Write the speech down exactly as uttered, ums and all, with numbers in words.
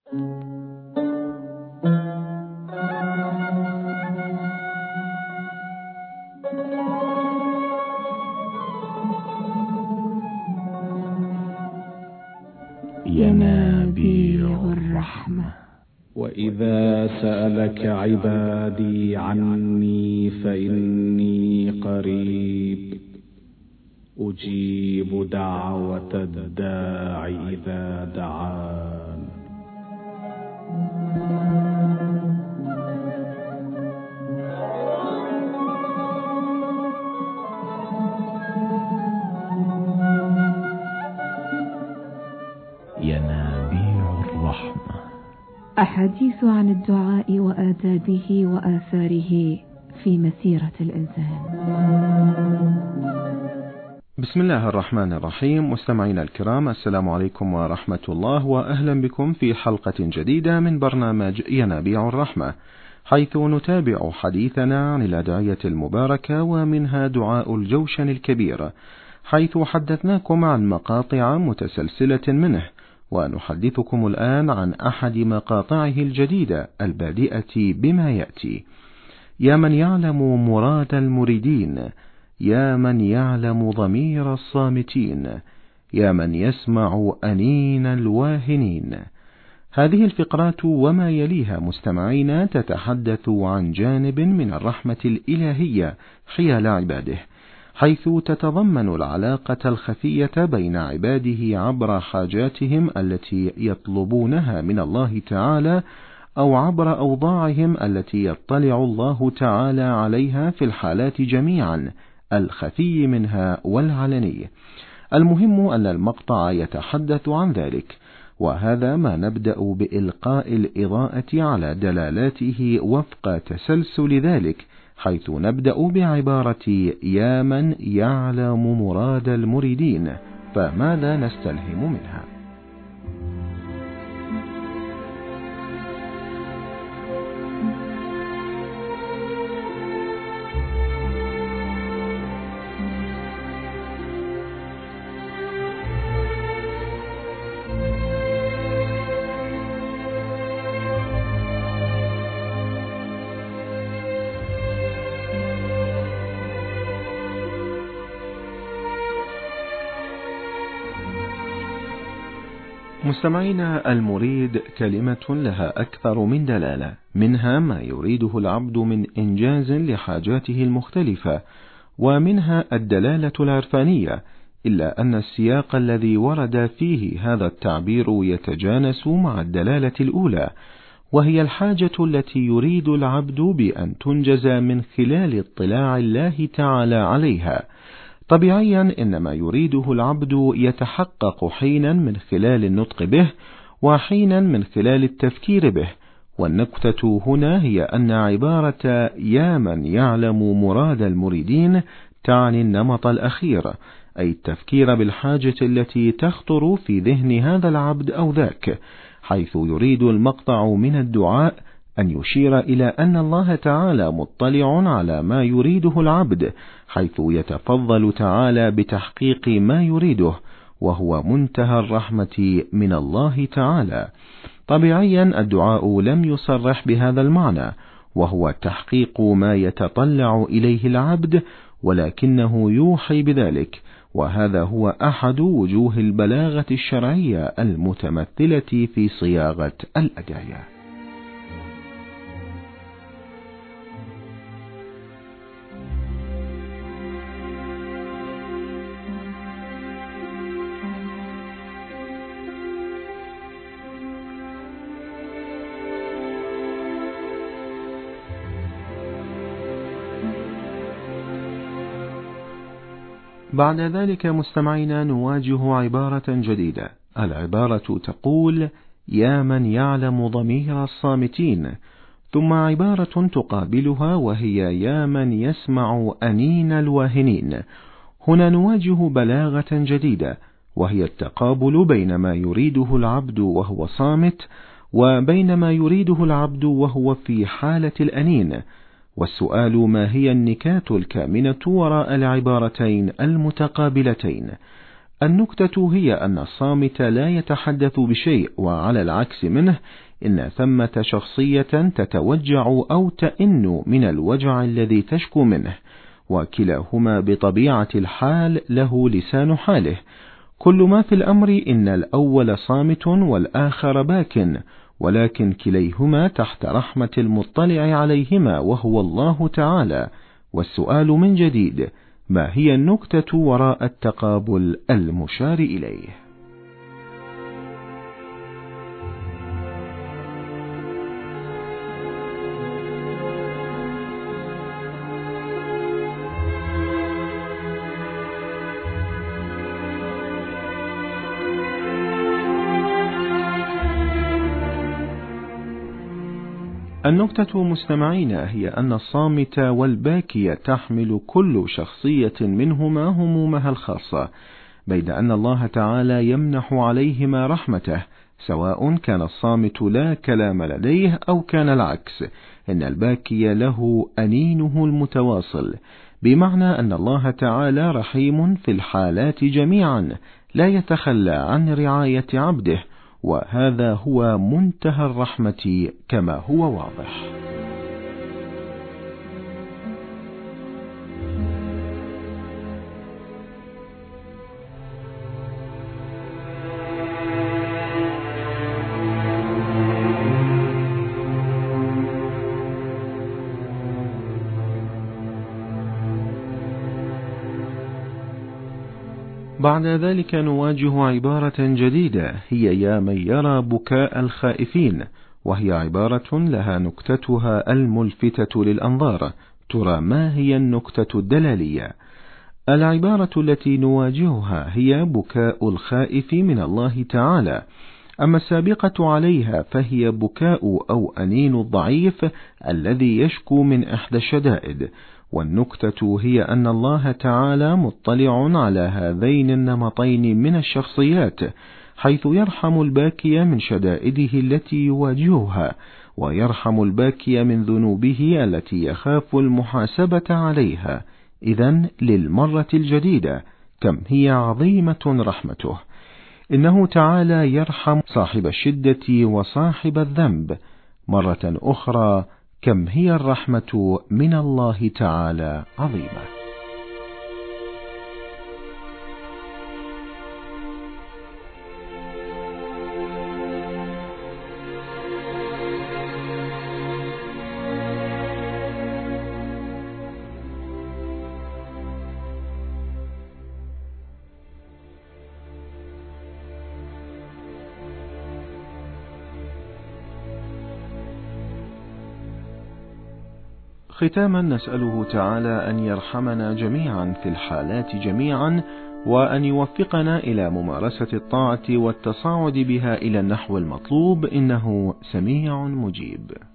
ينابيع الرحمة. وإذا سألك عبادي عني فإني قريب أجيب دعوة الداع إذا دعان. ينابيع الرحمة. أحاديث عن الدعاء وآدابه وآثاره في مسيرة الإنسان. بسم الله الرحمن الرحيم. مستمعينا الكرام، السلام عليكم ورحمة الله، وأهلا بكم في حلقة جديدة من برنامج ينابيع الرحمة، حيث نتابع حديثنا عن الأدعية المباركة، ومنها دعاء الجوشن الكبير، حيث حدثناكم عن مقاطع متسلسلة منه، ونحدثكم الآن عن أحد مقاطعه الجديدة البادئة بما يأتي: يا من يعلم مراد المريدين، يا من يعلم ضمير الصامتين، يا من يسمع أنين الواهنين. هذه الفقرات وما يليها مستمعين تتحدث عن جانب من الرحمة الإلهية حيال عباده، حيث تتضمن العلاقة الخفية بين عباده عبر حاجاتهم التي يطلبونها من الله تعالى، أو عبر أوضاعهم التي يطلع الله تعالى عليها في الحالات جميعا، الخفي منها والعلني. المهم أن المقطع يتحدث عن ذلك، وهذا ما نبدأ بإلقاء الإضاءة على دلالاته وفق تسلسل ذلك، حيث نبدأ بعبارة يا من يعلم مراد المريدين. فماذا نستلهم منها؟ مستمعينا، المريد كلمة لها أكثر من دلالة، منها ما يريده العبد من إنجاز لحاجاته المختلفة، ومنها الدلالة العرفانية، إلا أن السياق الذي ورد فيه هذا التعبير يتجانس مع الدلالة الأولى، وهي الحاجة التي يريد العبد بأن تنجز من خلال اطلاع الله تعالى عليها. طبيعيا إن ما يريده العبد يتحقق حينا من خلال النطق به، وحينا من خلال التفكير به. والنكتة هنا هي أن عبارة يا من يعلم مراد المريدين تعني النمط الأخير، أي التفكير بالحاجة التي تخطر في ذهن هذا العبد أو ذاك، حيث يريد المقطع من الدعاء أن يشير إلى أن الله تعالى مطلع على ما يريده العبد، حيث يتفضل تعالى بتحقيق ما يريده، وهو منتهى الرحمة من الله تعالى. طبيعيا الدعاء لم يصرح بهذا المعنى، وهو تحقيق ما يتطلع إليه العبد، ولكنه يوحي بذلك، وهذا هو أحد وجوه البلاغة الشرعية المتمثلة في صياغة الأدعية. بعد ذلك مستمعينا نواجه عبارة جديدة. العبارة تقول يا من يعلم ضمير الصامتين، ثم عبارة تقابلها وهي يا من يسمع أنين الواهنين. هنا نواجه بلاغة جديدة، وهي التقابل بين ما يريده العبد وهو صامت، وبين ما يريده العبد وهو في حالة الأنين. والسؤال ما هي النكات الكامنة وراء العبارتين المتقابلتين؟ النكتة هي أن الصامت لا يتحدث بشيء، وعلى العكس منه إن ثمة شخصية تتوجع أو تئن من الوجع الذي تشكو منه، وكلاهما بطبيعة الحال له لسان حاله. كل ما في الأمر إن الأول صامت والآخر باك، ولكن كليهما تحت رحمة المطلع عليهما وهو الله تعالى. والسؤال من جديد: ما هي النكتة وراء التقابل المشار إليه؟ النكتة مستمعين هي أن الصامت والباكي تحمل كل شخصية منهما همومها الخاصة، بيد أن الله تعالى يمنح عليهما رحمته، سواء كان الصامت لا كلام لديه أو كان العكس. إن الباكي له أنينه المتواصل، بمعنى أن الله تعالى رحيم في الحالات جميعا، لا يتخلى عن رعاية عبده، وهذا هو منتهى الرحمة كما هو واضح. بعد ذلك نواجه عبارة جديدة هي يا من يرى بكاء الخائفين، وهي عبارة لها نكتتها الملفتة للأنظار. ترى ما هي النكتة الدلالية؟ العبارة التي نواجهها هي بكاء الخائف من الله تعالى، أما السابقة عليها فهي بكاء أو أنين الضعيف الذي يشكو من إحدى الشدائد. والنكتة هي أن الله تعالى مطلع على هذين النمطين من الشخصيات، حيث يرحم الباكي من شدائده التي يواجهها، ويرحم الباكي من ذنوبه التي يخاف المحاسبة عليها. إذن للمرة الجديدة كم هي عظيمة رحمته! إنه تعالى يرحم صاحب الشدة وصاحب الذنب. مرة أخرى كم هي الرحمة من الله تعالى عظيمة! ختاما نسأله تعالى أن يرحمنا جميعا في الحالات جميعا، وأن يوفقنا إلى ممارسة الطاعة والتصاعد بها إلى النحو المطلوب، إنه سميع مجيب.